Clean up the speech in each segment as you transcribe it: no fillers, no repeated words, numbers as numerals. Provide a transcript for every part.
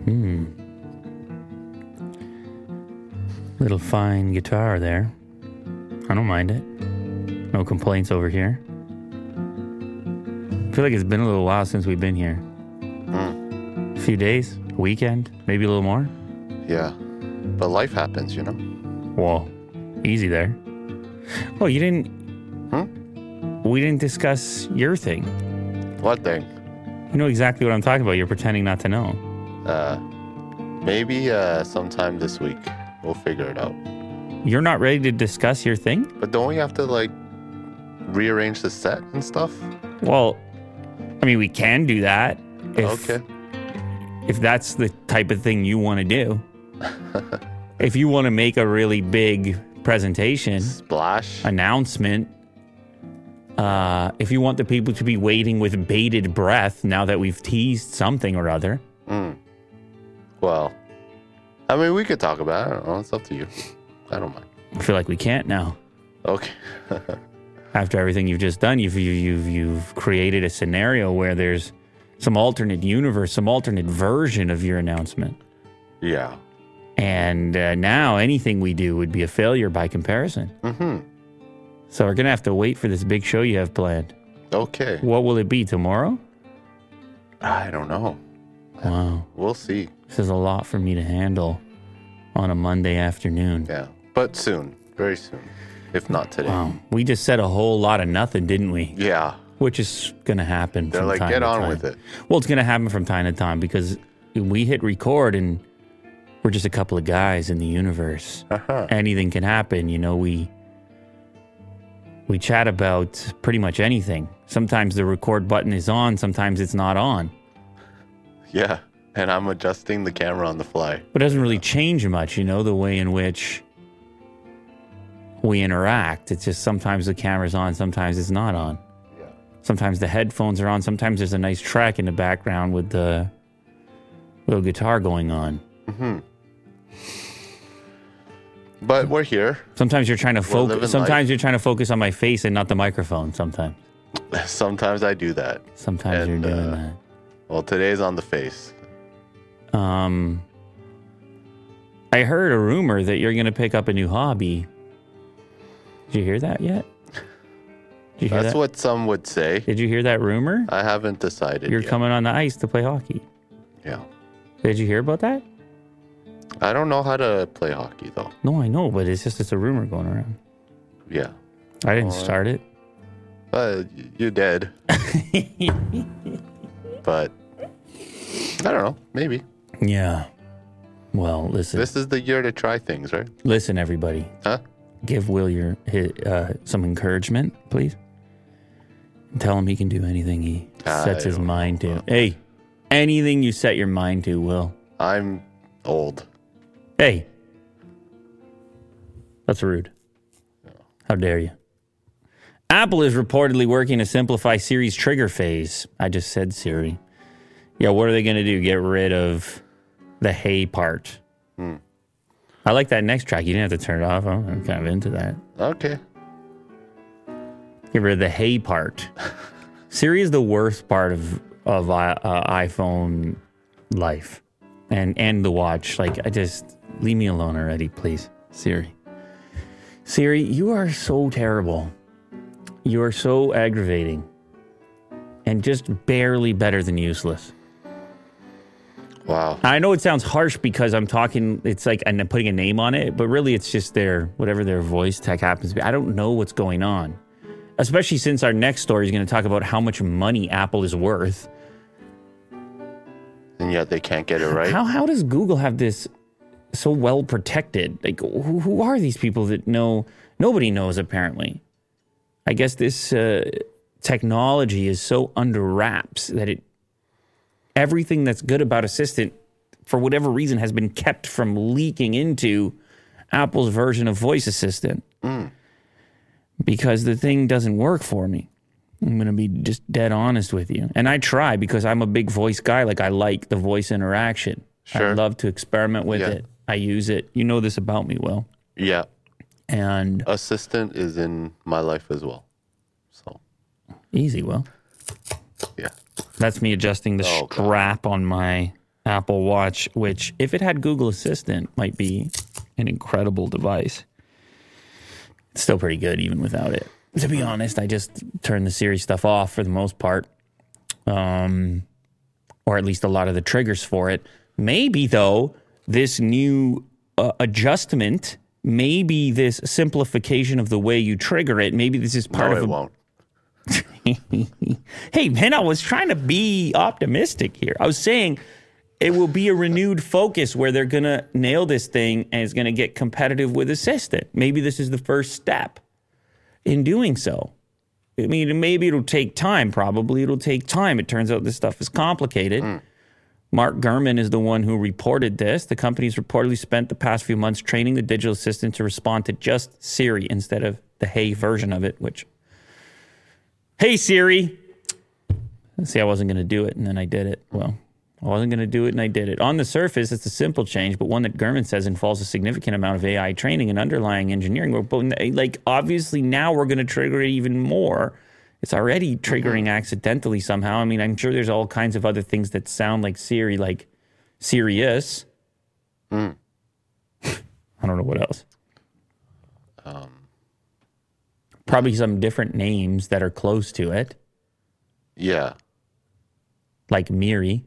Little fine guitar there. I don't mind it. No complaints over here. I feel like it's been a little while since we've been here. A few days, a weekend, maybe a little more. Yeah. But life happens, you know? Whoa. Easy there. Oh, you didn't... We didn't discuss your thing. What thing? You know exactly what I'm talking about. You're pretending not to know. Maybe sometime this week. We'll figure it out. You're not ready to discuss your thing? But don't we have to, like, rearrange the set and stuff? Well, I mean, we can do that. Okay. If that's the type of thing you want to do. If you want to make a really big presentation, Splash. announcement, if you want the people to be waiting with bated breath now that we've teased something or other. Well, I mean, we could talk about it. I don't know. It's up to you. I don't mind. I feel like we can't now. Okay. After everything you've just done, you've created a scenario where there's some alternate universe, some alternate version of your announcement. Yeah. And now anything we do would be a failure by comparison. So we're going to have to wait for this big show you have planned. Okay. What will it be, tomorrow? I don't know. Wow. We'll see. This is a lot for me to handle on a Monday afternoon. Yeah. But soon. Very soon. If not today. Wow. We just said a whole lot of nothing, didn't we? Yeah. Which is going to happen They're from like, time get to on time. with it. Well, it's going to happen from time to time because we hit record and we're just a couple of guys in the universe. Anything can happen. You know, we chat about pretty much anything. Sometimes the record button is on. Sometimes it's not on. Yeah. And I'm adjusting the camera on the fly. But it doesn't really change much, you know, the way in which we interact. It's just sometimes the camera's on, sometimes it's not on. Yeah. Sometimes the headphones are on. Sometimes there's a nice track in the background with the little guitar going on. But we're here. Sometimes you're trying to focus. living Sometimes life. you're trying to focus on my face and not the microphone. Sometimes. Sometimes I do that. Sometimes And, you're doing that. Well, today's on the face. I heard a rumor that you're going to pick up a new hobby. Did you hear that yet? Did you hear That's that? what some would say. Did you hear that rumor? I haven't decided You're yet. coming on the ice to play hockey. Yeah. Did you hear about that? I don't know how to play hockey, though. No, I know, but it's a rumor going around. Yeah. I didn't start it. You did. But I don't know. Maybe. Yeah. Well, listen. This is the year to try things, right? Listen, everybody. Huh? Give Will some encouragement, please. And tell him he can do anything he sets his mind to. Hey, anything you set your mind to, Will. I'm old. Hey. That's rude. How dare you? Apple is reportedly working to simplify Siri's trigger phase. I just said Siri. Yeah, what are they going to do? Get rid of the hey part. I like that next track. You didn't have to turn it off. I'm kind of into that. Okay. Get rid of the hey part. Siri is the worst part of iPhone life and the watch. Like, leave me alone already, please. Siri. Siri, you are so terrible. You are so aggravating. And just barely better than useless. Wow. I know it sounds harsh because I'm talking, it's like I'm putting a name on it, but really it's just whatever their voice tech happens to be. I don't know what's going on. Especially since our next story is going to talk about how much money Apple is worth. And yet they can't get it right. How does Google have this so well protected? Like, who are these people that know? Nobody knows, apparently. I guess this technology is so under wraps that everything that's good about Assistant, for whatever reason, has been kept from leaking into Apple's version of Voice Assistant. Because the thing doesn't work for me. I'm going to be just dead honest with you. And I try because I'm a big voice guy. Like, I like the voice interaction. Sure. I love to experiment with it. I use it. You know this about me, Will. Yeah. And Assistant is in my life as well. So. Easy, Will. Yeah. That's me adjusting the strap on my Apple Watch, which, if it had Google Assistant, might be an incredible device. It's still pretty good even without it. To be honest, I just turn the Siri stuff off for the most part. Or at least a lot of the triggers for it. Maybe, though, this new adjustment, maybe this simplification of the way you trigger it, maybe this is part of it won't. Hey, man, I was trying to be optimistic here. I was saying it will be a renewed focus where they're going to nail this thing and it's going to get competitive with Assistant. Maybe this is the first step in doing so. I mean, maybe it'll take time. Probably it'll take time. It turns out this stuff is complicated. Mark Gurman is the one who reported this. The company's reportedly spent the past few months training the digital assistant to respond to just Siri instead of the Hey version of it, which, Hey Siri. See, I wasn't going to do it, and then I did it. Well, I wasn't going to do it, and I did it. On the surface, it's a simple change, but one that Gurman says involves a significant amount of AI training and underlying engineering work. But obviously now we're going to trigger it even more. It's already triggering accidentally somehow. I mean, I'm sure there's all kinds of other things that sound like Siri, like Sirius. I don't know what else. Probably some different names that are close to it. Yeah. Like Miri.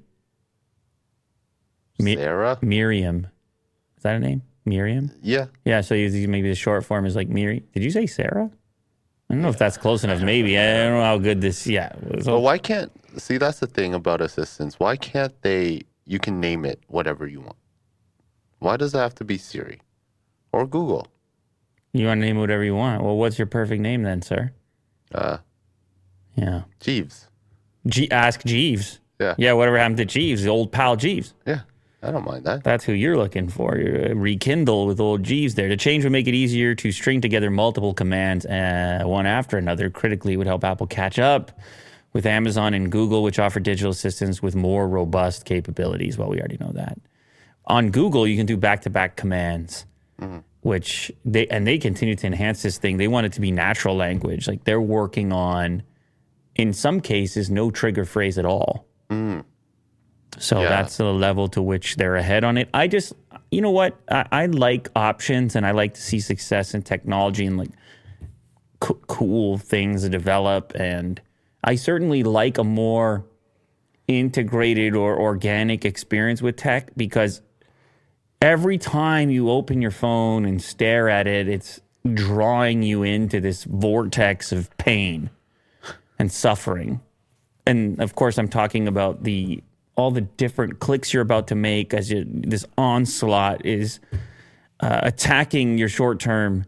Sarah? Miriam. Is that a name? Miriam? Yeah. Yeah, so maybe the short form is like Miri. Did you say Sarah? I don't know if that's close enough. Maybe. I don't know how good this, So why can't, see, that's the thing about assistants. Why can't you can name it whatever you want. Why does it have to be Siri or Google? You want to name it whatever you want. Well, what's your perfect name then, sir? Yeah. Jeeves. Ask Jeeves. Yeah. Yeah, whatever happened to Jeeves, the old pal Jeeves. Yeah, I don't mind that. That's who you're looking for. You're rekindle with old Jeeves there. The change would make it easier to string together multiple commands one after another. Critically, it would help Apple catch up with Amazon and Google, which offer digital assistants with more robust capabilities. Well, we already know that. On Google, you can do back-to-back commands, which they continue to enhance this thing. They want it to be natural language. Like they're working on, in some cases, no trigger phrase at all. So that's the level to which they're ahead on it. I just, you know what? I like options and I like to see success in technology and like cool things to develop. And I certainly like a more integrated or organic experience with tech because every time you open your phone and stare at it, it's drawing you into this vortex of pain and suffering. And of course, I'm talking about all the different clicks you're about to make as this onslaught is attacking your short-term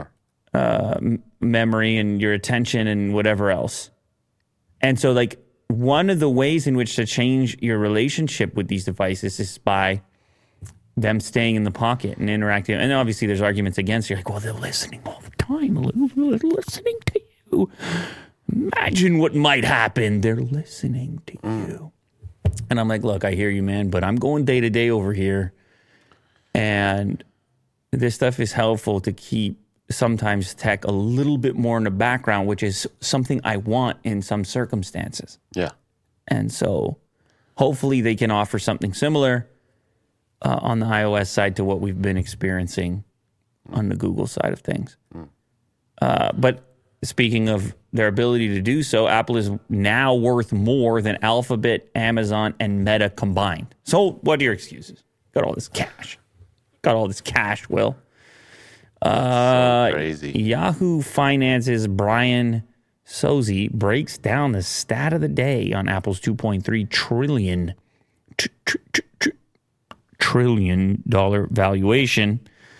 memory and your attention and whatever else. And so, like, one of the ways in which to change your relationship with these devices is by them staying in the pocket and interacting. And obviously, there's arguments against. You're like, well, they're listening all the time. They're listening to you. Imagine what might happen. They're listening to you. And I'm like, look, I hear you, man, but I'm going day to day over here. And this stuff is helpful to keep sometimes tech a little bit more in the background, which is something I want in some circumstances. Yeah. And so hopefully they can offer something similar on the iOS side to what we've been experiencing on the Google side of things. But speaking of their ability to do so, Apple is now worth more than Alphabet, Amazon, and Meta combined. So what are your excuses? Got all this cash. Will. So crazy. Yahoo Finance's Brian Sozzi breaks down the stat of the day on Apple's $2.3 trillion valuation.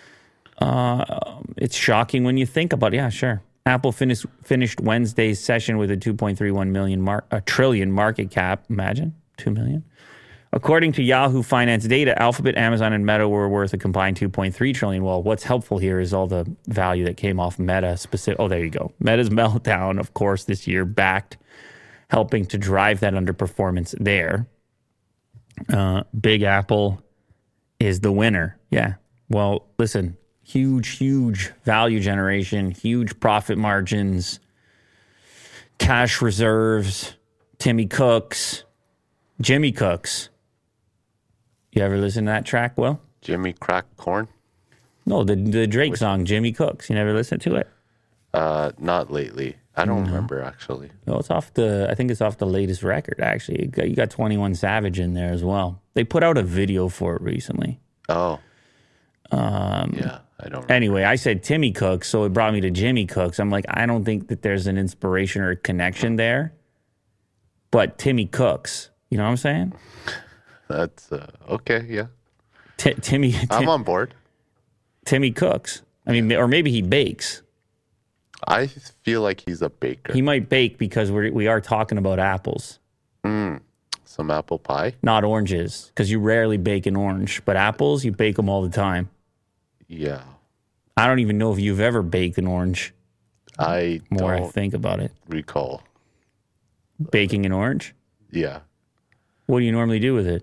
It's shocking when you think about it. Yeah, sure. Apple finished Wednesday's session with a 2.31 trillion market cap. Imagine 2 million. According to Yahoo Finance data, Alphabet, Amazon, and Meta were worth a combined 2.3 trillion. Well, what's helpful here is all the value that came off Meta specific. Oh, there you go. Meta's meltdown, of course, this year helping to drive that underperformance there. Big Apple is the winner. Yeah. Well, listen. Huge value generation, huge profit margins, cash reserves, Jimmy Cooks, You ever listen to that track, Will? Jimmy Crack Corn? No, the Drake song, Jimmy Cooks. You never listened to it? Not lately. I don't remember, actually. No, I think it's off the latest record, actually. You got 21 Savage in there as well. They put out a video for it recently. Oh. Yeah, I don't remember. Anyway, I said Timmy Cooks, so it brought me to Jimmy Cooks. I'm like, I don't think that there's an inspiration or a connection there. But Timmy Cooks, you know what I'm saying? That's okay, yeah. I'm on board. Timmy Cooks. I mean, or maybe he bakes. I feel like he's a baker. He might bake because we are talking about apples. Some apple pie? Not oranges, because you rarely bake an orange. But apples, you bake them all the time. Yeah. I don't even know if you've ever baked an orange. I think about it. Recall. Baking an orange? Yeah. What do you normally do with it?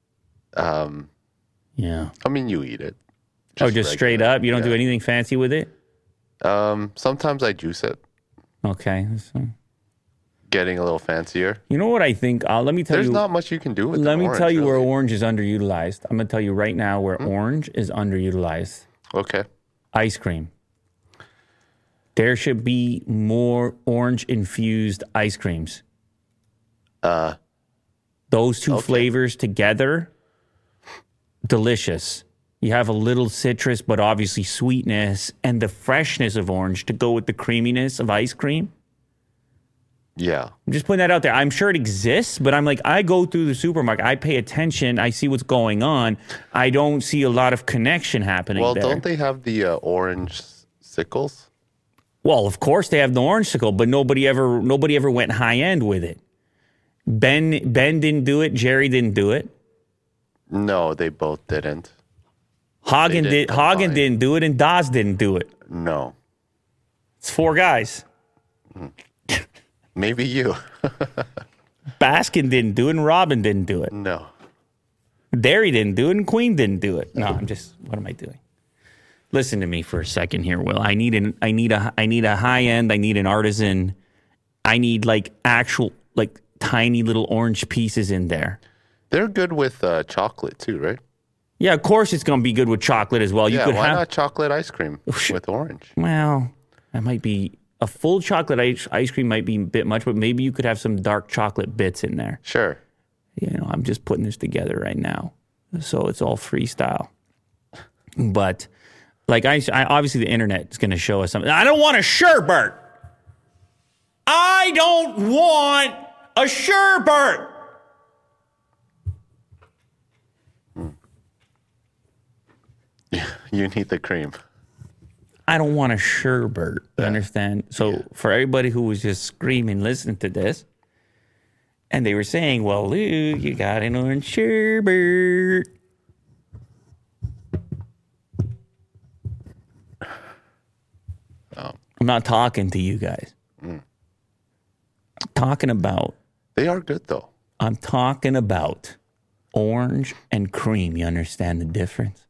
Yeah. I mean, you eat it. Just straight up? You don't do anything fancy with it? Sometimes I juice it. Okay. So. Getting a little fancier. You know what I think? Let me tell you. There's not much you can do with Let me orange, tell you really. where orange is underutilized. I'm going to tell you right now where orange is underutilized. Okay. Ice cream. There should be more orange-infused ice creams. Those two flavors together, delicious. You have a little citrus, but obviously sweetness and the freshness of orange to go with the creaminess of ice cream. Yeah. I'm just putting that out there. I'm sure it exists, but I'm like, I go through the supermarket. I pay attention. I see what's going on. I don't see a lot of connection happening there. Don't they have the orange sickles? Well, of course they have the orange sickle, but nobody ever went high end with it. Ben didn't do it. Jerry didn't do it. No, they both didn't. Hagen didn't do it, and Dawes didn't do it. No. It's 4 guys. Maybe you. Baskin didn't do it, and Robin didn't do it. No. Derry didn't do it, and Queen didn't do it. No, what am I doing? Listen to me for a second here, Will. I need a high end. I need an artisan. I need actual tiny little orange pieces in there. They're good with chocolate too, right? Yeah, of course it's going to be good with chocolate as well. Why not chocolate ice cream with orange? Well, that might be a full chocolate ice cream might be a bit much, but maybe you could have some dark chocolate bits in there. Sure. I'm just putting this together right now, so it's all freestyle. But I obviously the internet is going to show us something. I don't want a sherbet. I don't want a sherbet. You need the cream. I don't want a sherbet. You understand? So for everybody who was just screaming, listen to this, and they were saying, well, Lou, you got an orange sherbet. I'm not talking to you guys. I'm talking about... They are good, though. I'm talking about orange and cream. You understand the difference?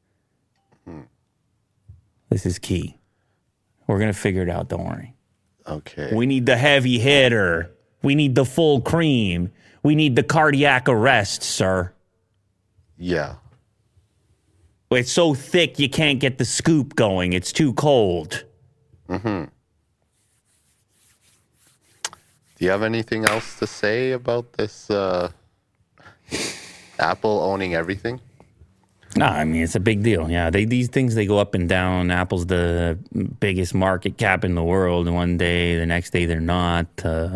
This is key. We're going to figure it out, don't worry. Okay. We need the heavy hitter. We need the full cream. We need the cardiac arrest, sir. Yeah. It's so thick you can't get the scoop going. It's too cold. Mm-hmm. Do you have anything else to say about this Apple owning everything? No, I mean, it's a big deal. Yeah, these things, they go up and down. Apple's the biggest market cap in the world. And one day, the next day, they're not.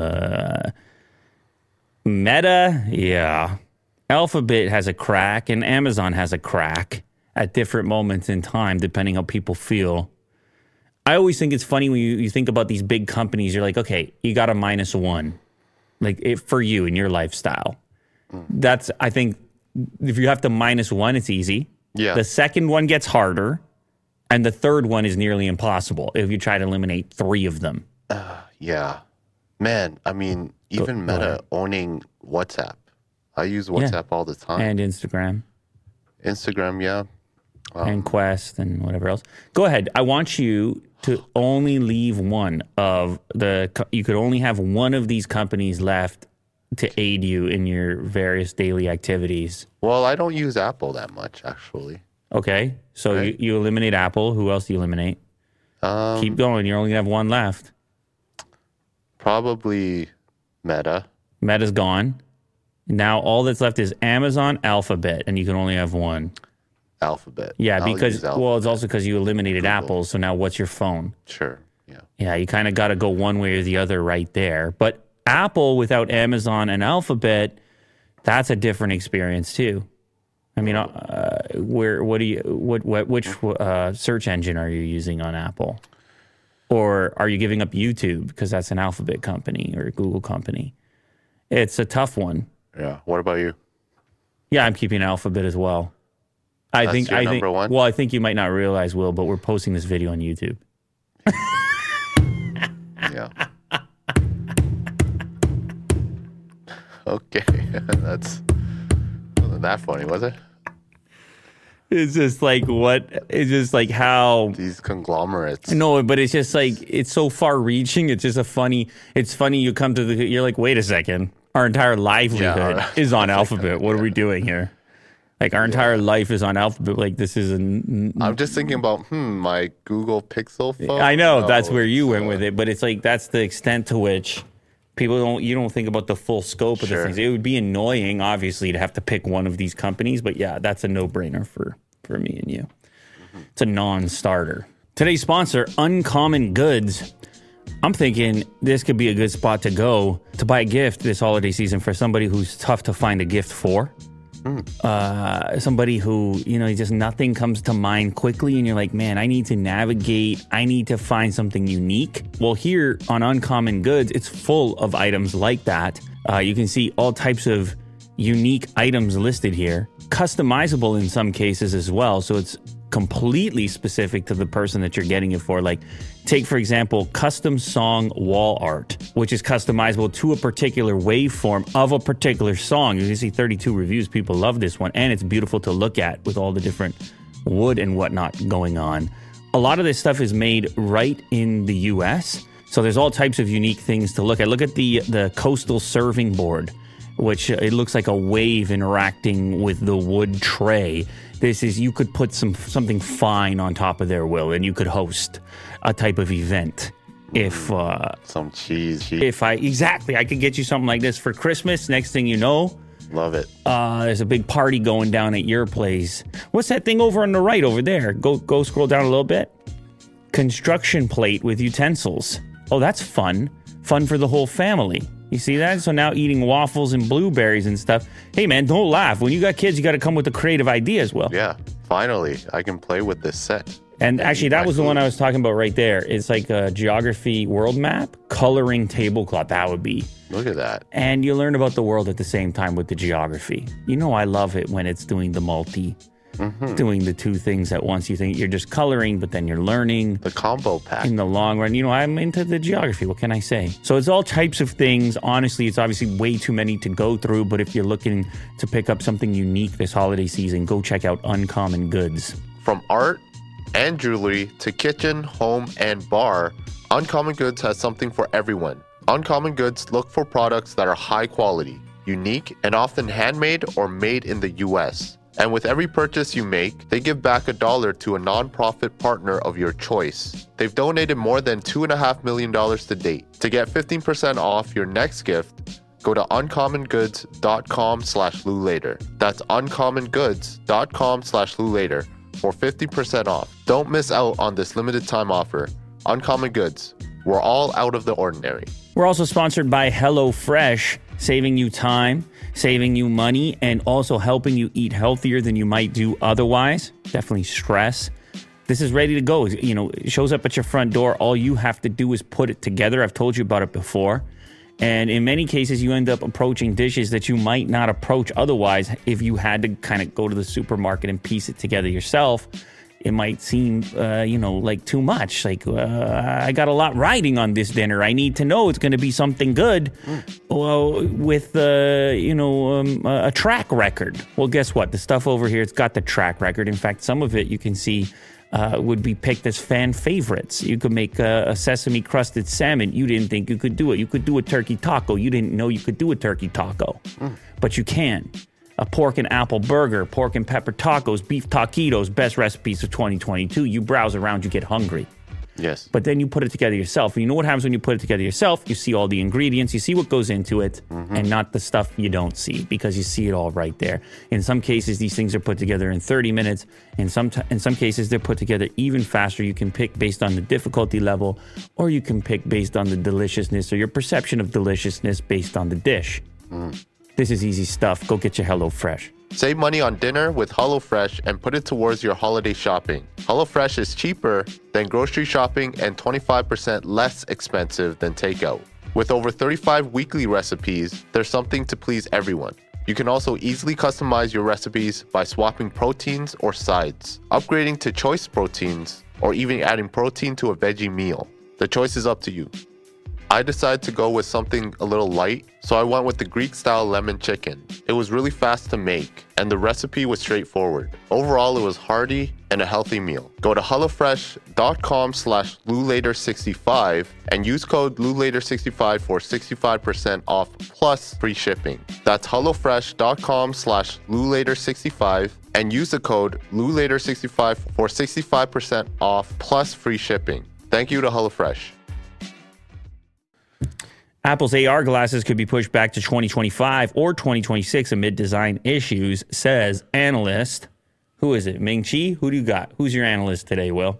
Meta, yeah. Alphabet has a crack, and Amazon has a crack at different moments in time, depending how people feel. I always think it's funny when you think about these big companies. You're like, okay, you got a -1, for you in your lifestyle. That's, I think, if you have to -1, it's easy. Yeah. The second one gets harder, and the third one is nearly impossible if you try to eliminate 3 of them. Yeah. Man, I mean, even Meta owning WhatsApp. I use WhatsApp all the time. And Instagram. Instagram, yeah. And Quest and whatever else. Go ahead. I want you to only leave one of you could only have one of these companies left to aid you in your various daily activities. Well, I don't use Apple that much, actually. Okay, so Right. you eliminate Apple. Who else do you eliminate? Keep going. You're only going to have one left. Probably Meta. Meta's gone. Now all that's left is Amazon, Alphabet, and you can only have one. Alphabet. Yeah, I'll because use Alphabet. well, it's also because you eliminated Google. Apple. So now what's your phone? Sure. Yeah. Yeah, you kind of got to go one way or the other right there. But Apple without Amazon and Alphabet, that's a different experience too. I mean, which search engine are you using on Apple? Or are you giving up YouTube because that's an Alphabet company or a Google company? It's a tough one. Yeah. What about you? Yeah, I'm keeping Alphabet as well. I That's think your number one? Well, I think you might not realize, Will, but we're posting this video on YouTube. Yeah. Okay. That's wasn't that funny, was it? It's just like it's just like how These conglomerates. no, but it's just like it's so far reaching. It's just it's funny you come to you're like, wait a second. Our entire livelihood Yeah. is on Alphabet. What are we doing here? Like our entire life is on Alphabet. Like this is I'm just thinking about my Google Pixel phone. I know No, that's where you it's, went with it, but it's like that's the extent to which you don't think about the full scope of the Sure. things. It would be annoying, obviously, to have to pick one of these companies, but yeah, that's a no-brainer for me and you. It's a non-starter. Today's sponsor, Uncommon Goods. I'm thinking this could be a good spot to go to buy a gift this holiday season for somebody who's tough to find a gift for. Somebody who, just nothing comes to mind quickly and you're like, man, I need to navigate. I need to find something unique. Well, here on Uncommon Goods, it's full of items like that. You can see all types of unique items listed here, customizable in some cases as well. So it's completely specific to the person that you're getting it for. Like, take, for example, custom song wall art, which is customizable to a particular waveform of a particular song. You can see 32 reviews. People love this one. And it's beautiful to look at with all the different wood and whatnot going on. A lot of this stuff is made right in the U.S., so there's all types of unique things to look at. Look at the coastal serving board, which it looks like a wave interacting with the wood tray. You could put something fine on top of there, Will, and you could host a type of event. If some cheese. I could get you something like this for Christmas. Next thing you know, Love it. there's a big party going down at your place. What's that thing over on the right over there? Go scroll down a little bit. Construction plate with utensils. Oh, that's fun. Fun for the whole family. You see that? So now eating waffles and blueberries and stuff. Hey, man, don't laugh. When you got kids, you got to come with a creative idea as well. Yeah, finally, I can play with this set. And actually, that my was the one food. I was talking about right there. It's like a geography world map, coloring tablecloth. That would be. Look at that. And you learn about the world at the same time with the geography. I love it when it's doing the doing the two things at once. You think you're just coloring, but then you're learning. The combo pack. In the long run, I'm into the geography. What can I say? So it's all types of things. Honestly, it's obviously way too many to go through. But if you're looking to pick up something unique this holiday season, go check out Uncommon Goods. From art and jewelry to kitchen, home, and bar, Uncommon Goods has something for everyone. Uncommon Goods look for products that are high quality, unique, and often handmade or made in the U.S. And with every purchase you make, they give back $1 to a nonprofit partner of your choice. They've donated more than $2.5 million to date. To get 15% off your next gift, go to uncommongoods.com/LouLater. That's uncommongoods.com/LouLater for 50% off. Don't miss out on this limited time offer. Uncommon Goods. We're all out of the ordinary. We're also sponsored by HelloFresh, saving you time, saving you money, and also helping you eat healthier than you might do otherwise. Definitely stress. This is ready to go. It shows up at your front door. All you have to do is put it together. I've told you about it before. And in many cases, you end up approaching dishes that you might not approach otherwise if you had to kind of go to the supermarket and piece it together yourself. It might seem, like too much. Like, I got a lot riding on this dinner. I need to know it's going to be something good. Well, with, a track record. Well, guess what? The stuff over here, it's got the track record. In fact, some of it you can see would be picked as fan favorites. You could make a sesame crusted salmon. You didn't think you could do it. You could do a turkey taco. You didn't know you could do a turkey taco, but you can. A pork and apple burger, pork and pepper tacos, beef taquitos, best recipes of 2022. You browse around, you get hungry. Yes. But then you put it together yourself. And you know what happens when you put it together yourself? You see all the ingredients, you see what goes into it, and not the stuff you don't see, because you see it all right there. In some cases, these things are put together in 30 minutes. In some cases, they're put together even faster. You can pick based on the difficulty level, or you can pick based on the deliciousness or your perception of deliciousness based on the dish. This is easy stuff. Go get your HelloFresh. Save money on dinner with HelloFresh and put it towards your holiday shopping. HelloFresh is cheaper than grocery shopping and 25% less expensive than takeout. With over 35 weekly recipes, there's something to please everyone. You can also easily customize your recipes by swapping proteins or sides, upgrading to choice proteins, or even adding protein to a veggie meal. The choice is up to you. I decided to go with something a little light, so I went with the Greek-style lemon chicken. It was really fast to make, and the recipe was straightforward. Overall, it was hearty and a healthy meal. Go to HelloFresh.com/LouLater65 and use code LouLater65 for 65% off plus free shipping. That's HelloFresh.com/LouLater65 and use the code LouLater65 for 65% off plus free shipping. Thank you to HelloFresh. Apple's AR glasses could be pushed back to 2025 or 2026 amid design issues, says analyst. Who is it? Ming Chi? Who do you got? Who's your analyst today, Will?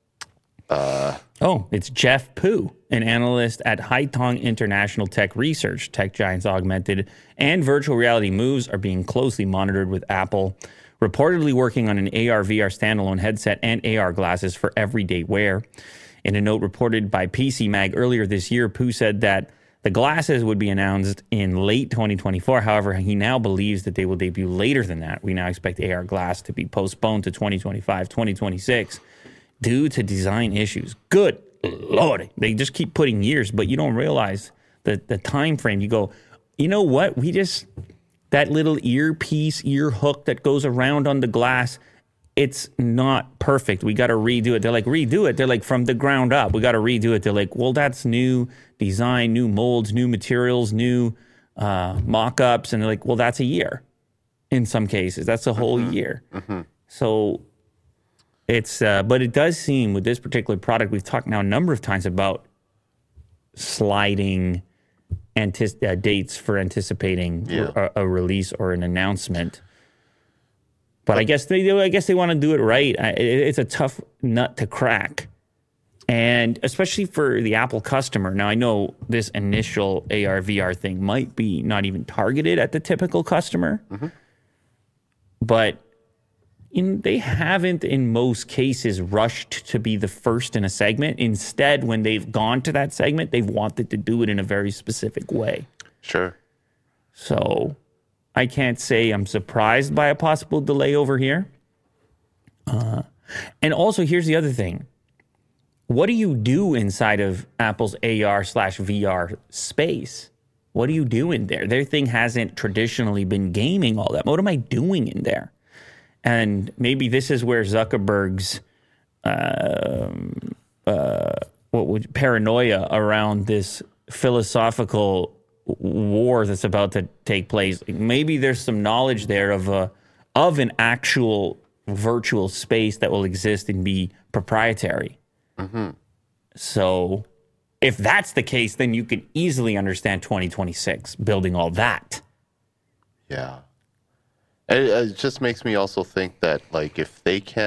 It's Jeff Pu, an analyst at Haitong International Tech Research. Tech giants' augmented and virtual reality moves are being closely monitored, with Apple reportedly working on an AR/VR standalone headset and AR glasses for everyday wear. In a note reported by PC Mag earlier this year, Pu said that the glasses would be announced in late 2024. However, he now believes that they will debut later than that. We now expect AR Glass to be postponed to 2025, 2026 due to design issues. Good Lord. They just keep putting years, but you don't realize the time frame. You go, you know what? That little earpiece, ear hook that goes around on the glass, it's not perfect. We got to redo it. They're like, redo it. They're like, from the ground up, we got to redo it. They're like, well, that's new design, new molds, new materials, new mock-ups. And they're like, well, that's a year in some cases. That's a whole year. So it's, but it does seem with this particular product, we've talked now a number of times about sliding dates for anticipating a release or an announcement. But I guess they want to do it right. It's a tough nut to crack, and especially for the Apple customer. Now, I know this initial AR/VR thing might be not even targeted at the typical customer, but they haven't, in most cases, rushed to be the first in a segment. Instead, when they've gone to that segment, they've wanted to do it in a very specific way. Sure. So I can't say I'm surprised by a possible delay over here. And also, here's the other thing. What do you do inside of Apple's AR/VR space? What do you do in there? Their thing hasn't traditionally been gaming all that. What am I doing in there? And maybe this is where Zuckerberg's paranoia around this philosophical war that's about to take place. Maybe there's some knowledge there of an actual virtual space that will exist and be proprietary. So if that's the case, then you can easily understand 2026 building all that. Yeah. It just makes me also think that, like, if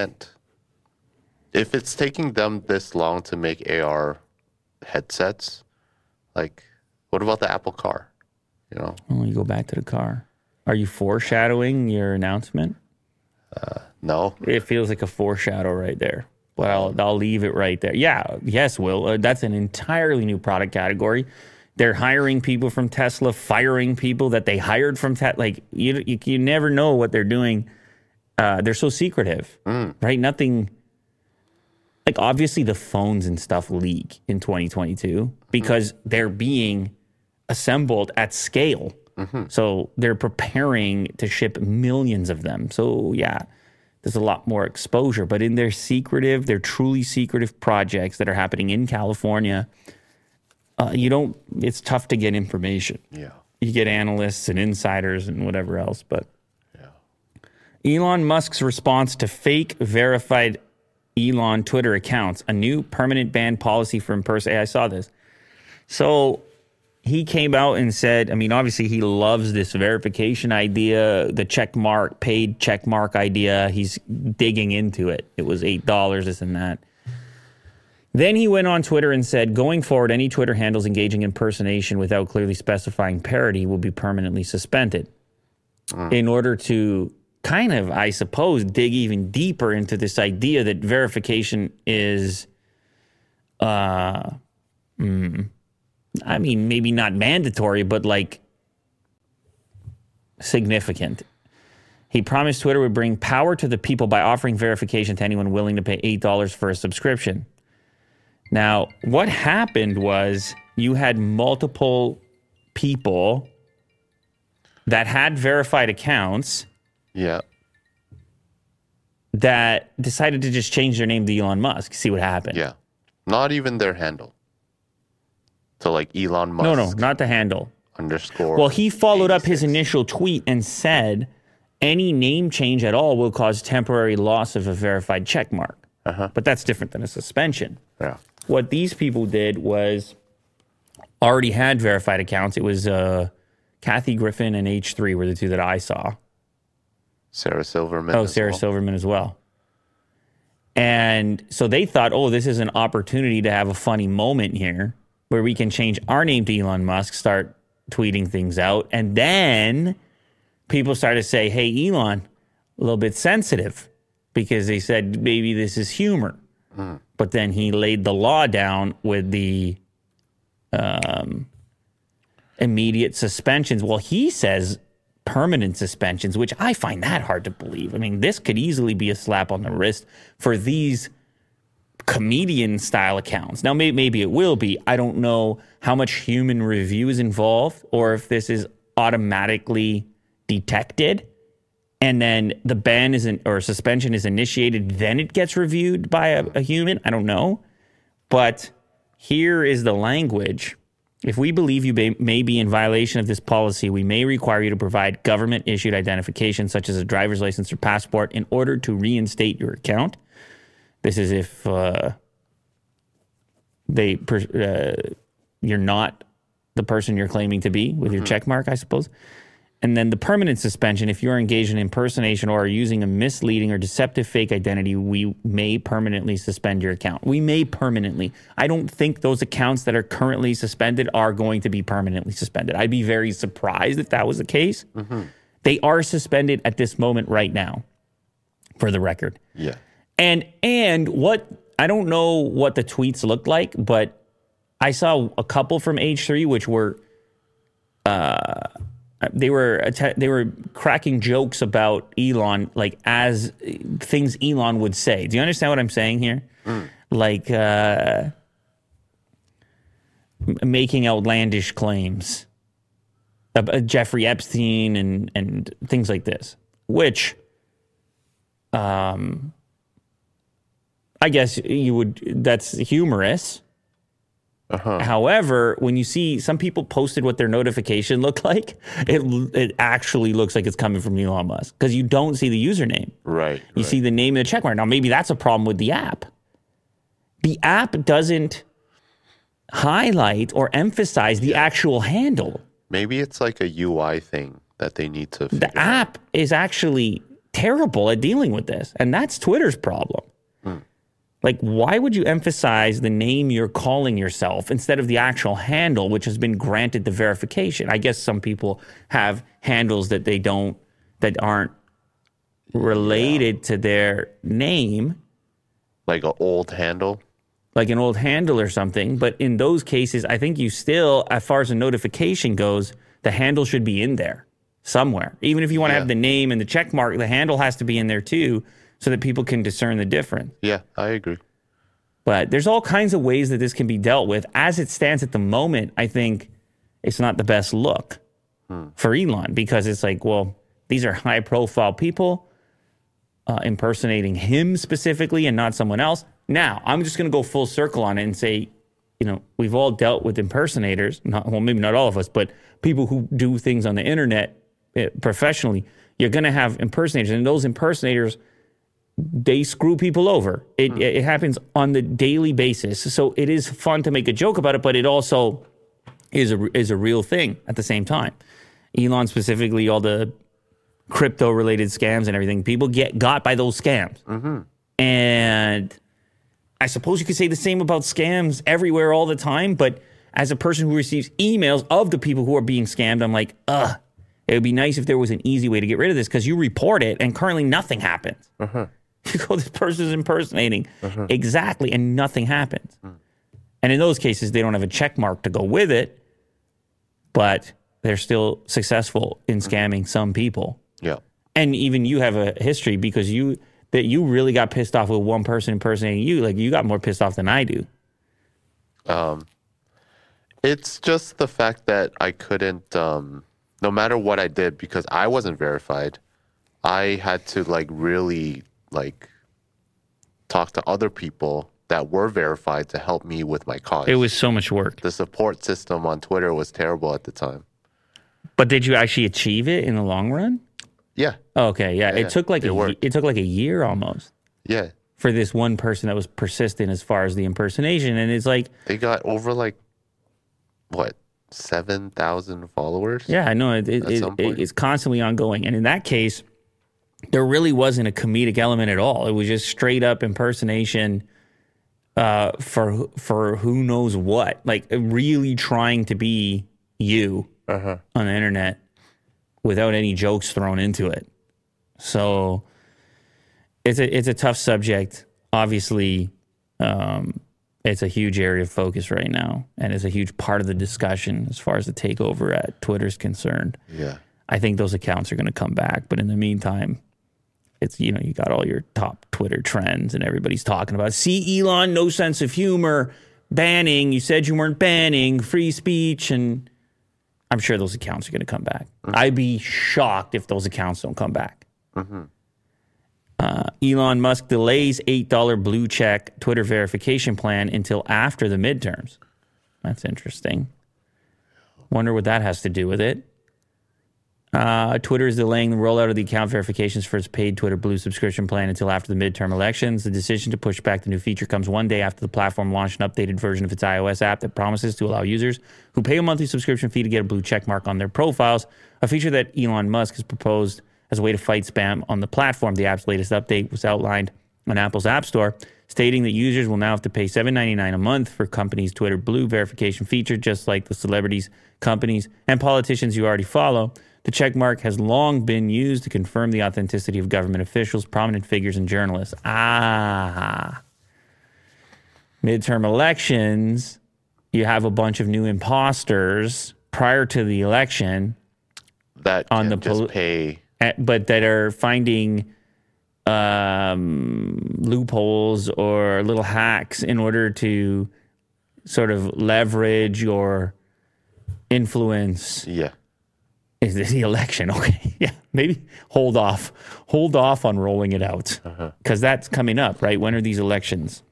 it's taking them this long to make AR headsets, like, what about the Apple Car? Well, you go back to the car. Are you foreshadowing your announcement? No. It feels like a foreshadow right there. Well, I'll leave it right there. Yeah, yes, Will. That's an entirely new product category. They're hiring people from Tesla, firing people that they hired from Tesla. Like, you never know what they're doing. They're so secretive, right? Nothing. Like, obviously, the phones and stuff leak in 2022 because they're being assembled at scale. So they're preparing to ship millions of them. So, yeah, there's a lot more exposure. But in their truly secretive projects that are happening in California, it's tough to get information. Yeah. You get analysts and insiders and whatever else. But Yeah. Elon Musk's response to fake verified Elon Twitter accounts, a new permanent ban policy for I saw this. So he came out and said, I mean, obviously he loves this verification idea, the paid check mark idea. He's digging into it. It was $8, this and that. Then he went on Twitter and said, going forward, any Twitter handles engaging in impersonation without clearly specifying parody will be permanently suspended. In order to kind of, I suppose, dig even deeper into this idea that verification is, I mean, maybe not mandatory, but like significant. He promised Twitter would bring power to the people by offering verification to anyone willing to pay $8 for a subscription. Now, what happened was you had multiple people that had verified accounts Yeah. that decided to just change their name to Elon Musk. See what happened. Yeah. Not even their handle. So like Elon Musk. No, not the handle. _. Well, he followed up his 86. initial tweet and said any name change at all will cause temporary loss of a verified check mark. But that's different than a suspension. Yeah. What these people did was already had verified accounts. It was Kathy Griffin and H3 were the two that I saw. Sarah Silverman. Oh, as Sarah well. Silverman as well. And so they thought, this is an opportunity to have a funny moment here where we can change our name to Elon Musk, start tweeting things out. And then people started to say, hey, Elon, a little bit sensitive because they said maybe this is humor. But then he laid the law down with the immediate suspensions. Well, he says permanent suspensions, which I find that hard to believe. I mean, this could easily be a slap on the wrist for these comedian style accounts. Now, maybe it will be. I don't know how much human review is involved or if this is automatically detected and then the ban or suspension is initiated, then it gets reviewed by a human. I don't know. But here is the language. If we believe you may be in violation of this policy, we may require you to provide government-issued identification, such as a driver's license or passport, in order to reinstate your account. This is if you're not the person you're claiming to be with your check mark, I suppose. And then the permanent suspension, if you're engaged in impersonation or are using a misleading or deceptive fake identity, we may permanently suspend your account. We may permanently. I don't think those accounts that are currently suspended are going to be permanently suspended. I'd be very surprised if that was the case. They are suspended at this moment right now, for the record. Yeah. And what, I don't know what the tweets looked like, but I saw a couple from H3 which were they were cracking jokes about Elon, like as things Elon would say. Do you understand what I'm saying here? Like making outlandish claims, Jeffrey Epstein and things like this, which I guess that's humorous. However, when you see some people posted what their notification looked like, it actually looks like it's coming from Elon Musk because you don't see the username. Right. You see the name of the checkmark. Now, maybe that's a problem with the app. The app doesn't highlight or emphasize the actual handle. Maybe it's like a UI thing that they need to figure The app is actually terrible at dealing with this, and that's Twitter's problem. Like, why would you emphasize the name you're calling yourself instead of the actual handle, which has been granted the verification? I guess some people have handles that aren't related to their name. Like an old handle? Like an old handle or something. But in those cases, I think you still, as far as a notification goes, the handle should be in there somewhere. Even if you want to have the name and the check mark, the handle has to be in there too, so that people can discern the difference. Yeah, I agree. But there's all kinds of ways that this can be dealt with. As it stands at the moment, I think it's not the best look for Elon because it's like, well, these are high-profile people. impersonating him specifically and not someone else. Now, I'm just going to go full circle on it and say, we've all dealt with impersonators. Maybe not all of us, but people who do things on the internet professionally. You're going to have impersonators, and those impersonators, they screw people over. It happens on the daily basis. So it is fun to make a joke about it, but it also is a real thing at the same time. Elon specifically, all the crypto-related scams and everything, people got by those scams. Mm-hmm. And I suppose you could say the same about scams everywhere all the time, but as a person who receives emails of the people who are being scammed, I'm like, it would be nice if there was an easy way to get rid of this, because you report it and currently nothing happens. Uh-huh. You go, this person's impersonating. Uh-huh. Exactly, and nothing happens. And in those cases, they don't have a check mark to go with it, but they're still successful in scamming some people. Yeah. And even you have a history, because you really got pissed off with one person impersonating you. Like, you got more pissed off than I do. It's just the fact that I couldn't, no matter what I did, because I wasn't verified, I had to really talk to other people that were verified to help me with my cause. It was so much work. The support system on Twitter was terrible at the time. But did you actually achieve it in the long run? Yeah. Okay, yeah. It took like a year almost. Yeah. For this one person that was persistent as far as the impersonation, and it's like they got over 7,000 followers. Yeah, I know. It's constantly ongoing, and in that case, there really wasn't a comedic element at all. It was just straight up impersonation for who knows what, really trying to be you on the internet without any jokes thrown into it. So it's a tough subject. Obviously, it's a huge area of focus right now, and it's a huge part of the discussion as far as the takeover at Twitter is concerned. Yeah, I think those accounts are going to come back, but in the meantime, it's, you got all your top Twitter trends and everybody's talking about, see, Elon, no sense of humor, banning, you said you weren't banning, free speech, and I'm sure those accounts are going to come back. Mm-hmm. I'd be shocked if those accounts don't come back. Mm-hmm. Elon Musk delays $8 blue check Twitter verification plan until after the midterms. That's interesting. Wonder what that has to do with it. Twitter is delaying the rollout of the account verifications for its paid Twitter Blue subscription plan until after the midterm elections. The decision to push back the new feature comes one day after the platform launched an updated version of its iOS app that promises to allow users who pay a monthly subscription fee to get a blue check mark on their profiles, a feature that Elon Musk has proposed as a way to fight spam on the platform. The app's latest update was outlined on Apple's App Store, stating that users will now have to pay $7.99 a month for companies' Twitter Blue verification feature, just like the celebrities, companies, and politicians you already follow. The checkmark has long been used to confirm the authenticity of government officials, prominent figures, and journalists. Midterm elections, you have a bunch of new imposters prior to the election that on the just pay, but that are finding loopholes or little hacks in order to sort of leverage or influence. Yeah. Is this the election? Okay, yeah, maybe hold off on rolling it out, because that's coming up, right? When are these elections?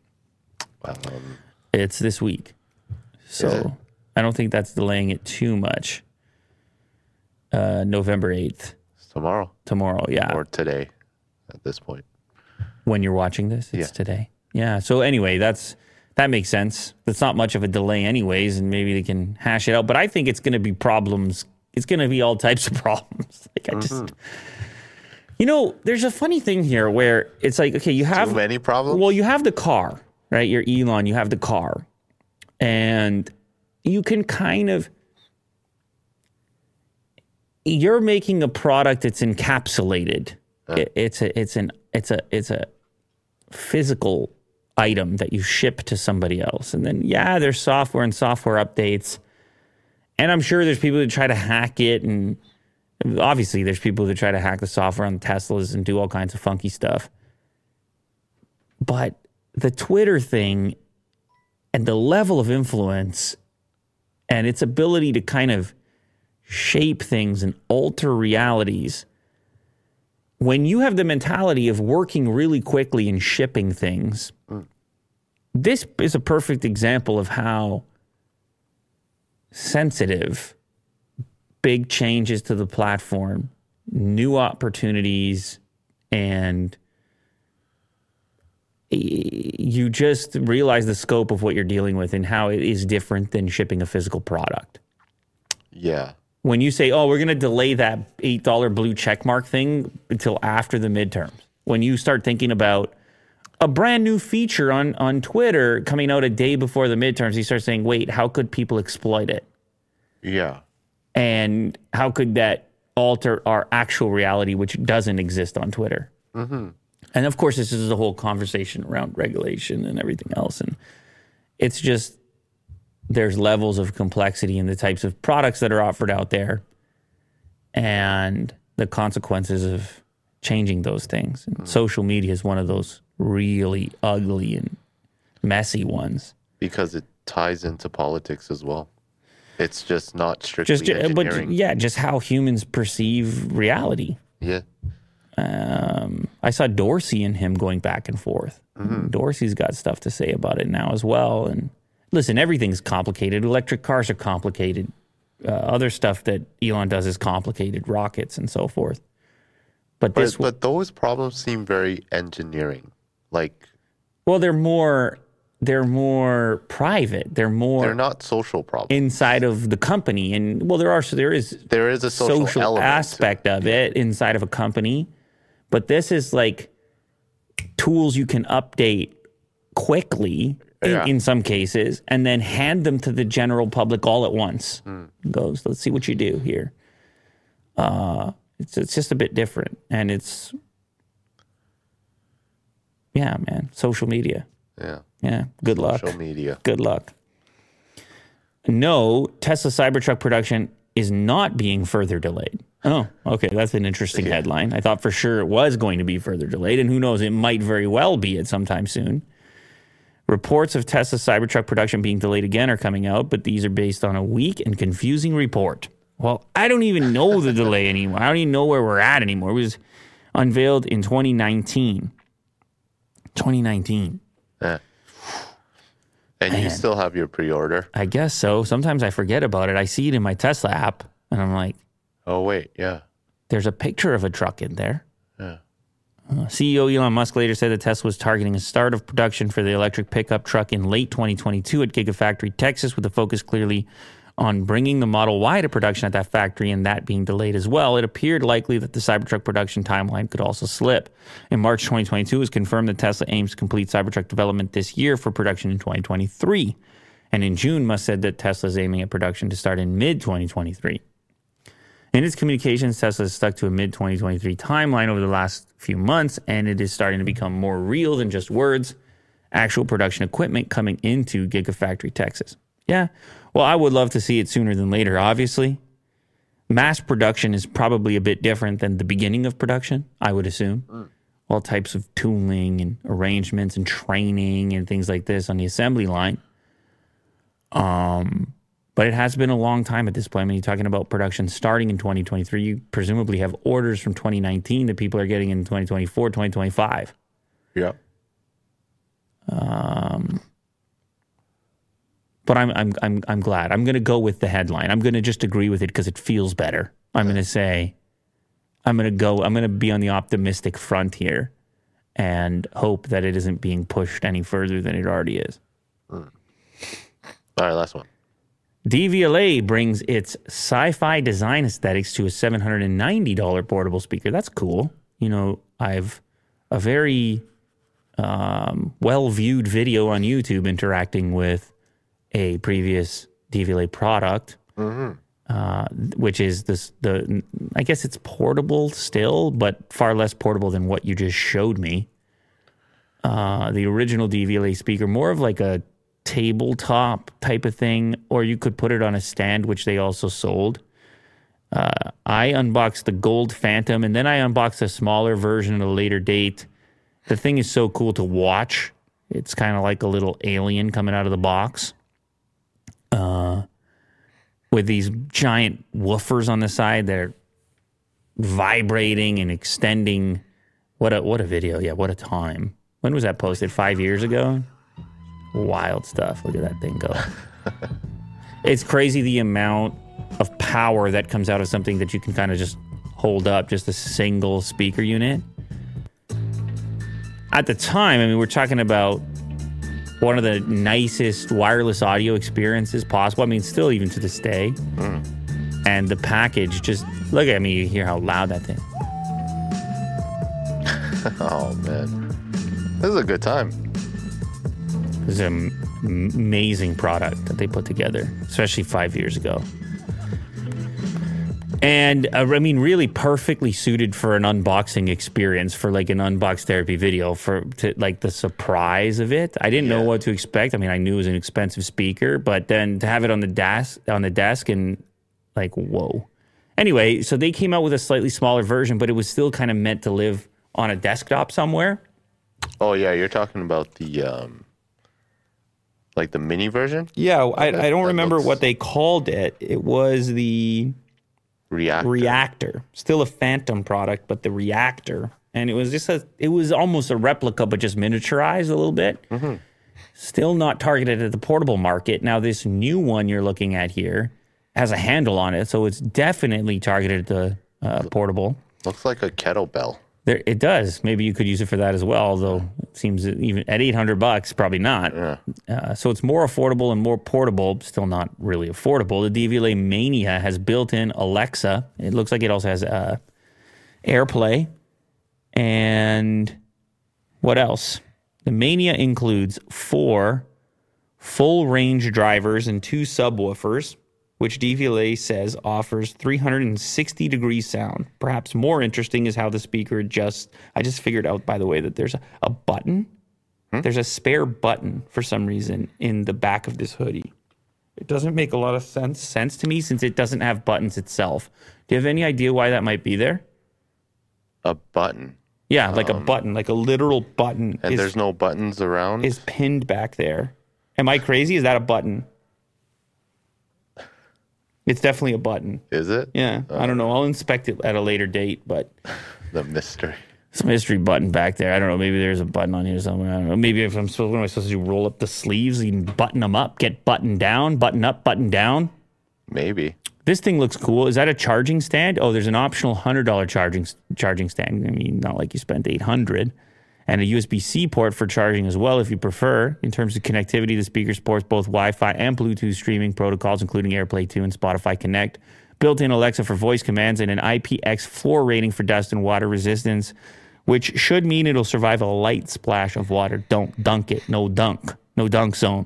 It's this week, so I don't think that's delaying it too much. November 8th. Tomorrow, yeah. Or today, at this point. When you're watching this, it's today. Yeah, so anyway, that makes sense. That's not much of a delay anyways, and maybe they can hash it out. But I think it's going to be problems. It's going to be all types of problems. There's a funny thing here where it's like, okay, you have too many problems. Well, you have the car, right? You're Elon, you have the car, and you can you're making a product that's encapsulated. It's a physical item that you ship to somebody else, and then there's software and software updates. And I'm sure there's people that try to hack it, and obviously there's people that try to hack the software on Teslas and do all kinds of funky stuff. But the Twitter thing and the level of influence and its ability to kind of shape things and alter realities when you have the mentality of working really quickly and shipping things, this is a perfect example of how sensitive big changes to the platform, new opportunities, and you just realize the scope of what you're dealing with and how it is different than shipping a physical product. Yeah. When you say, oh, we're going to delay that $8 blue checkmark thing until after the midterms, when you start thinking about a brand new feature on Twitter coming out a day before the midterms, you start saying, wait, how could people exploit it? Yeah. And how could that alter our actual reality, which doesn't exist on Twitter? Mm-hmm. And of course, this is the whole conversation around regulation and everything else. And it's just, there's levels of complexity in the types of products that are offered out there and the consequences of changing those things. And social media is one of those really ugly and messy ones. Because it ties into politics as well. It's just not strictly engineering. But yeah, just how humans perceive reality. Yeah. I saw Dorsey and him going back and forth. Mm-hmm. Dorsey's got stuff to say about it now as well. And listen, everything's complicated. Electric cars are complicated. Other stuff that Elon does is complicated, rockets and so forth. But those problems seem very engineering. Well, they're more private. They're not social problems inside of the company. And well, there is a social element aspect of it inside of a company. But this is like tools you can update quickly in some cases and then hand them to the general public all at once. Goes, let's see what you do here. It's just a bit different. And it's, yeah, man, social media. Yeah. Good luck. Social media. Good luck. No, Tesla Cybertruck production is not being further delayed. Oh, okay. That's an interesting headline. I thought for sure it was going to be further delayed, and who knows, it might very well be at sometime soon. Reports of Tesla Cybertruck production being delayed again are coming out, but these are based on a weak and confusing report. Well, I don't even know the delay anymore. I don't even know where we're at anymore. It was unveiled in 2019. 2019. Yeah. And you still have your pre-order? I guess so. Sometimes I forget about it. I see it in my Tesla app, and I'm like, oh, wait, yeah. There's a picture of a truck in there. Yeah. CEO Elon Musk later said that Tesla was targeting a start of production for the electric pickup truck in late 2022 at Gigafactory, Texas, with the focus clearly on bringing the Model Y to production at that factory and that being delayed as well. It appeared likely that the Cybertruck production timeline could also slip. In March 2022, it was confirmed that Tesla aims to complete Cybertruck development this year for production in 2023. And in June, Musk said that Tesla is aiming at production to start in mid-2023. In its communications, Tesla has stuck to a mid-2023 timeline over the last few months, and it is starting to become more real than just words. Actual production equipment coming into Gigafactory, Texas. Yeah, well, I would love to see it sooner than later, obviously. Mass production is probably a bit different than the beginning of production, I would assume. All types of tooling and arrangements and training and things like this on the assembly line. But it has been a long time at this point. I mean, you're talking about production starting in 2023. You presumably have orders from 2019 that people are getting in 2024, 2025. Yeah. But I'm glad. I'm going to go with the headline. I'm going to just agree with it because it feels better. I'm going to say, I'm going to be on the optimistic front here and hope that it isn't being pushed any further than it already is. All right, last one. DVLA brings its sci-fi design aesthetics to a $790 portable speaker. That's cool. You know, I've a very well-viewed video on YouTube interacting with a previous DVLA product, which is I guess it's portable still, but far less portable than what you just showed me. The original DVLA speaker, more of like a tabletop type of thing, or you could put it on a stand, which they also sold. I unboxed the Gold Phantom, and then I unboxed a smaller version at a later date. The thing is so cool to watch. It's kind of like a little alien coming out of the box. With these giant woofers on the side. They're vibrating and extending. What a video. Yeah, what a time. When was that posted? 5 years ago? Wild stuff. Look at that thing go. It's crazy the amount of power that comes out of something that you can kind of just hold up, just a single speaker unit. At the time, I mean, we're talking about one of the nicest wireless audio experiences possible. I mean, still even to this day. And the package, just look at me, you hear how loud that thing. Oh, man. This is a good time. This is an amazing product that they put together, especially 5 years ago. And I mean, really perfectly suited for an unboxing experience, for like an unbox therapy video, like the surprise of it. I didn't know what to expect. I mean, I knew it was an expensive speaker, but then to have it on the desk and like, whoa. Anyway, so they came out with a slightly smaller version, but it was still kind of meant to live on a desktop somewhere. Oh yeah, you're talking about the like the mini version? Yeah, I don't remember what they called it. It was the Reactor. Still a Phantom product, but the Reactor. And it was it was almost a replica, but just miniaturized a little bit. Mm-hmm. Still not targeted at the portable market. Now, this new one you're looking at here has a handle on it, so it's definitely targeted at the portable. Looks like a kettlebell. It does. Maybe you could use it for that as well, although it seems even at $800, probably not. Yeah. So it's more affordable and more portable, still not really affordable. The DVLA Mania has built-in Alexa. It looks like it also has AirPlay. And what else? The Mania includes 4 full-range drivers and 2 subwoofers, which DVLA says offers 360-degree sound. Perhaps more interesting is how the speaker adjusts. I just figured out, by the way, that there's a button. There's a spare button for some reason in the back of this hoodie. It doesn't make a lot of sense to me since it doesn't have buttons itself. Do you have any idea why that might be there? A button? Yeah, like a button, like a literal button. And there's no buttons around? Is pinned back there. Am I crazy? Is that a button? It's definitely a button. Is it? Yeah. I don't know. I'll inspect it at a later date, but... The mystery. Some mystery button back there. I don't know. Maybe there's a button on here somewhere. I don't know. Maybe what am I supposed to do? Roll up the sleeves and button them up? Get buttoned down? Button up, button down? Maybe. This thing looks cool. Is that a charging stand? Oh, there's an optional $100 charging stand. I mean, not like you spent $800. And a USB-C port for charging as well, if you prefer. In terms of connectivity, the speaker supports both Wi-Fi and Bluetooth streaming protocols, including AirPlay 2 and Spotify Connect. Built-in Alexa for voice commands and an IPX floor rating for dust and water resistance, which should mean it'll survive a light splash of water. Don't dunk it. No dunk. No dunk zone.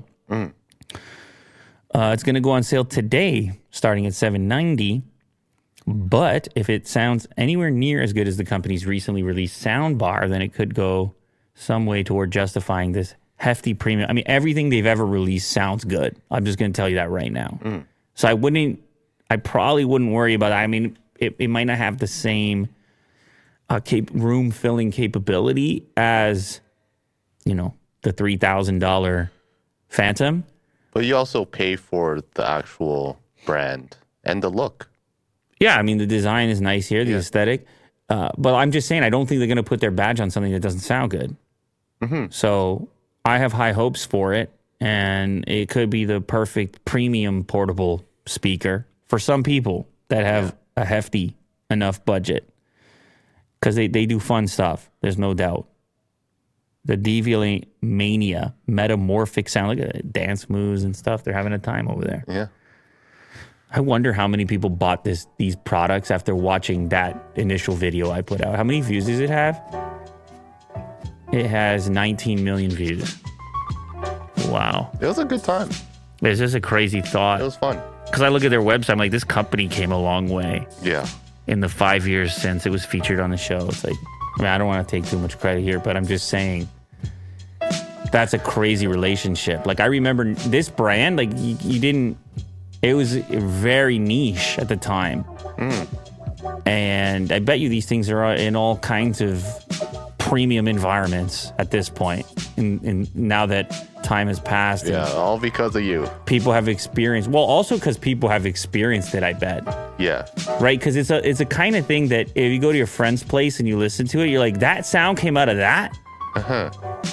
It's going to go on sale today, starting at $790. But if it sounds anywhere near as good as the company's recently released soundbar, then it could go some way toward justifying this hefty premium. I mean, everything they've ever released sounds good. I'm just going to tell you that right now. So I probably wouldn't worry about it. I mean, it might not have the same room filling capability as, the $3,000 Phantom. But you also pay for the actual brand and the look. Yeah, I mean, the design is nice here, the aesthetic. But I'm just saying, I don't think they're going to put their badge on something that doesn't sound good. So I have high hopes for it, and it could be the perfect premium portable speaker for some people that have a hefty enough budget. Because they do fun stuff, there's no doubt. The DVLA Mania, metamorphic sound, look at it, dance moves and stuff. They're having a time over there. Yeah. I wonder how many people bought these products after watching that initial video I put out. How many views does it have? It has 19 million views. Wow. It was a good time. It's just a crazy thought. It was fun. Because I look at their website, I'm like, this company came a long way. Yeah. In the 5 years since it was featured on the show. It's like, I mean, I don't want to take too much credit here, but I'm just saying that's a crazy relationship. Like, I remember this brand, like, you didn't... It was very niche at the time. And I bet you these things are in all kinds of premium environments at this point. And now that time has passed. Yeah, all because of you. People have experienced. Well, also because people have experienced it, I bet. Yeah. Right? Because it's a kind of thing that if you go to your friend's place and you listen to it, you're like, that sound came out of that? Uh-huh.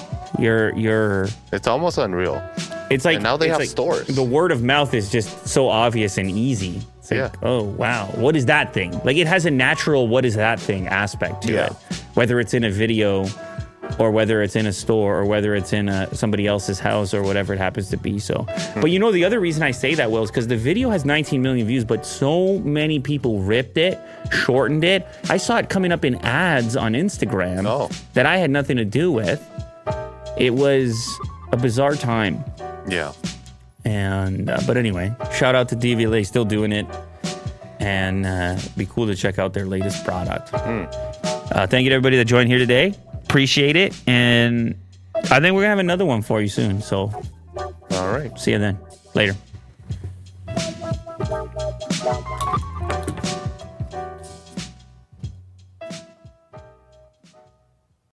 It's almost unreal. It's like, and now they have like stores. The word of mouth is just so obvious and easy. It's like, oh, wow. What is that thing? Like, it has a natural what is that thing aspect to it. Whether it's in a video or whether it's in a store or whether it's in somebody else's house or whatever it happens to be. So, But you know, the other reason I say that, Will, is because the video has 19 million views, but so many people ripped it, shortened it. I saw it coming up in ads on Instagram that I had nothing to do with. It was a bizarre time. Yeah. And but anyway, shout out to DVLA, still doing it, and be cool to check out their latest product. Thank you to everybody that joined here today. Appreciate it, and I think we're gonna have another one for you soon. So, all right, see you then. Later.